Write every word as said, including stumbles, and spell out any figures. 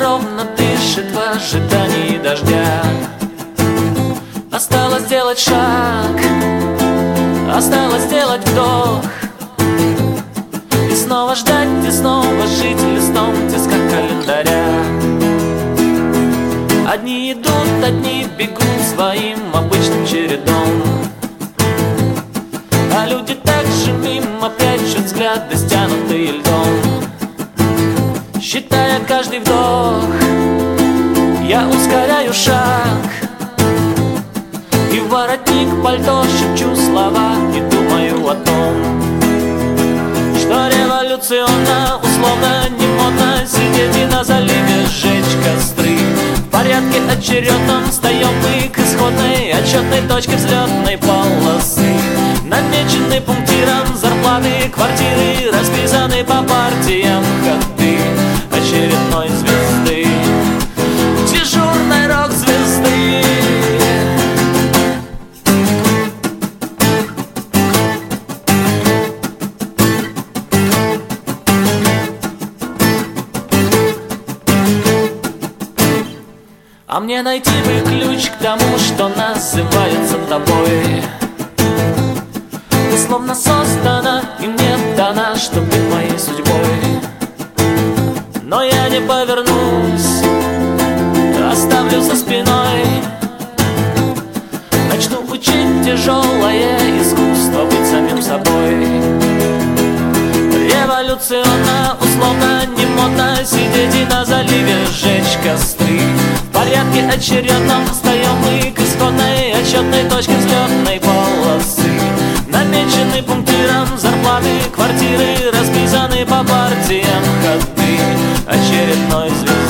ровно дышит в ожидании дождя. Осталось сделать шаг, осталось сделать вдох, и снова ждать, и снова жить листом тиска календаря. Одни идут, одни бегут своим обычным чередом, а люди также мимо прячут взгляды, стянутые льдом. Считая каждый вдох, я ускоряю шаг, и в воротник пальто шепчу слова и думаю о том, что революционно, условно, не модно сидеть и на заливе сжечь костры. В порядке очередном встаем мы к исходной отчетной точке взлетной полосы. Намечены пунктиром зарплаты, квартиры, расписаны по партиям ходы очередной звезды, дежурной рок-звезды. А мне найти бы ключ к тому, что называется тобой. Ты словно создана и мне дана, чтоб быть моей судьбой. Но я не повернусь, оставлю за спиной. Начну учить тяжелое искусство быть самим собой. Революционно, условно, не модно сидеть и на заливе сжечь костры. В порядке очередном встаем мы к исходной отчетной точке взлетной полосы. Намечены пунктиром зарплаты, квартиры, расписаны по партиям ходы очередной звезды.